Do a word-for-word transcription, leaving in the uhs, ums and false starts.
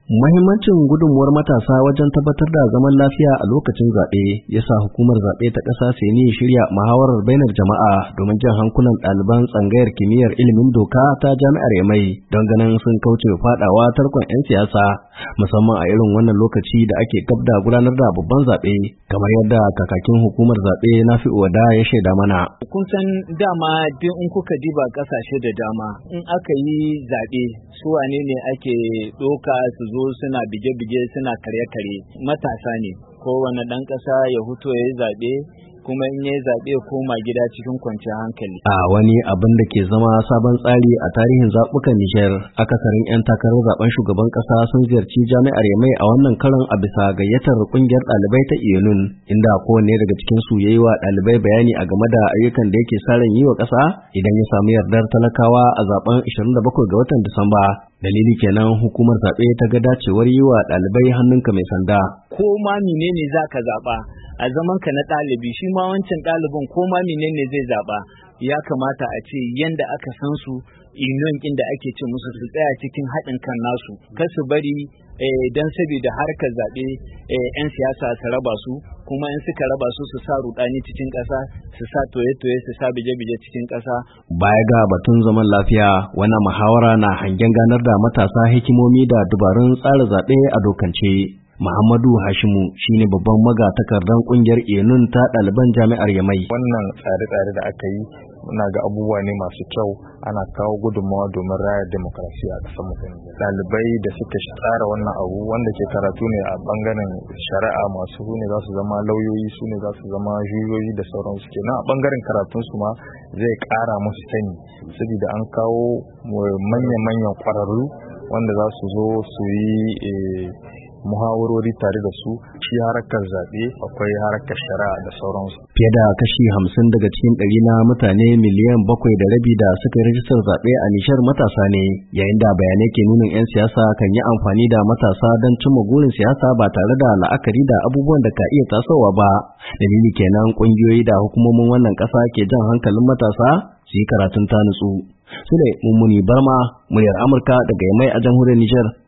Muhimmancin gudunmuwar matasa wajen tabbatar da zaman lafiya a lokacin zaɓe ya sa hukumar zaɓe ta ƙasa Seni shirya muhawarar bainar jama'a domin jan hankulan ɗaliban tsangayar kimiyyar ilimin doka ta jami'ar Yamai don ganin sun kauce faɗawa tarkon 'yan siyasa musamman a irin wannan lokaci da ake gab da gudanar da babban zaɓe kamar yadda kakakin hukumar zaɓe Nafi'u Wada ya shaida mana. Kun san dama duk in kuka diba ƙasashe da dama in aka yi zaɓe su wane ne ake ɗoka su zo suna bige-bige suna karye-karye matasa ne kowane ɗan ƙasa ya huto ya yi zaɓe kuma in yayi zaɓe koma gida cikin kwanciyar hankali. A wani abin da ke zama sabon tsari a tarihin zaɓukan Nijar, akasarin 'yan takarar zaben shugaban ƙasa sun ziyarci jami'ar Yamai a wannan karon a bisa gayyatar ƙungiyar ɗalibai ta Iyonun, inda kowanne daga cikin su yayi wa ɗalibai bayani a game da ayyukan da yake sa ran yi wa ƙasa idan ya samu yardar talakawa a zaben ashirin da bakwai ga watan Disamba. Dalili kenan hukumar zaɓe ta ga dacewar yi wa ɗalibai hannunka mai sanda. Ko ma menene za ka zaɓa a zaman ka na ɗalibi shi ma wancan ɗalibin ko ma menene zai zaɓa ya kamata a ce yanda aka san su union ɗin da ake ce musu su tsaya cikin haɗin kan nasu kar su bari don saboda harkar zaɓe 'yan siyasa su raba su kuma in suka raba su su sa rudani cikin ƙasa su sa toye-toye su sa bije-bije cikin ƙasa. Baya ga batun zaman lafiya wannan muhawara na hangen ganar da matasa hikimomi da dubarun tsara zaɓe a dokance. Muhammadu Hashimu shine babban magatakardan kungiyar Enun ta ɗaliban jami'ar Yamai. Wannan tsare-tsare da aka yi muna ga abubuwa ne masu kyau, ana kawo gudunmawa domin rayar demokrasiya a ƙasar mu. Ɗalibai da suka tsara wannan abu wanda ke karatu ne a bangaren shari'a masu su ne za su zama lauyoyi, su ne za su zama juyoyi da sauransu. Kenan a bangaren karatun su ma zai ƙara musu sani saboda an kawo manya-manyan ƙwararru wanda za su zo su yi muhawarori tare da su shi harkar zaɓe akwai harkar shari'a da sauransu. Fiye da kashi hamsin daga cikin ɗari na mutane miliyan bakwai da rabi da suka yi rajistar zaɓe a Nishar matasa ne, yayin da bayanai ke nunin 'yan siyasa kan yi amfani da matasa don cimma burin siyasa ba tare da la'akari da abubuwan da ka iya tasowa ba. Dalili kenan ƙungiyoyi da hukumomin wannan ƙasa ke jan hankalin matasa su yi karatun ta nutsu. Sule Mummuni Barma, muryar Amurka daga Yamai a jamhuriyar Nijar.